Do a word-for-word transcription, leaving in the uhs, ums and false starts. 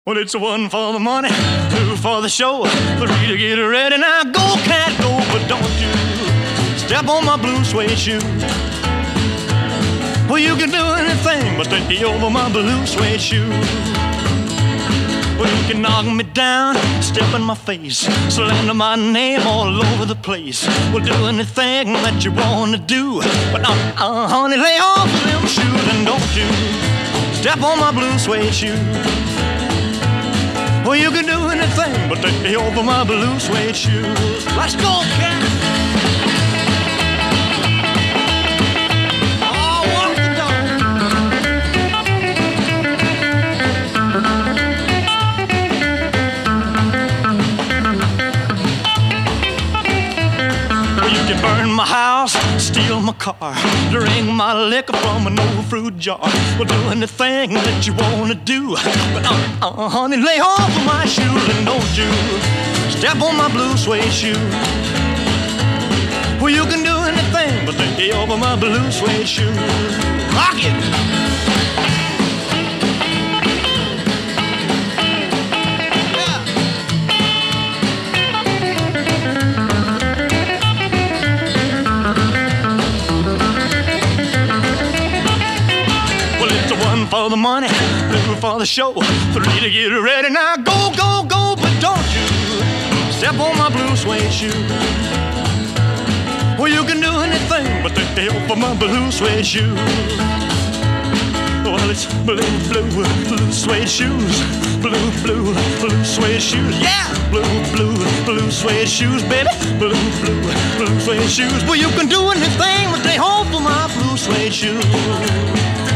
Well, it's one for the money, two for the show, three to get ready. Now go, cat, go, but don't you step on my blue suede shoe. Well, you can do anything but stay over my blue suede shoe. Well, you can knock me down, step in my face, slander my name all over the place. Well, do anything that you want to do, but uh, uh, honey, lay off of them shoes and don't you step on my blue suede shoe. Well, you can do anything but stay over my blue suede shoes. Let's go, cat! Burn my house, steal my car, drink my liquor from an old fruit jar. Well, do anything that you wanna do, but uh, uh, honey, lay off of my shoes and don't you step on my blue suede shoe. Well, you can do anything but stay over my blue suede shoe. Rock it! For the money, two for the show, three to get ready. Now go, go, go, but don't you step on my blue suede shoe. Well, you can do anything but stay over my blue suede shoe. Well, it's blue, blue, blue suede shoes, blue, blue, blue suede shoes. Yeah, blue, blue, blue suede shoes, baby, blue, blue, blue suede shoes. Well, you can do anything but stay home for my blue suede shoes.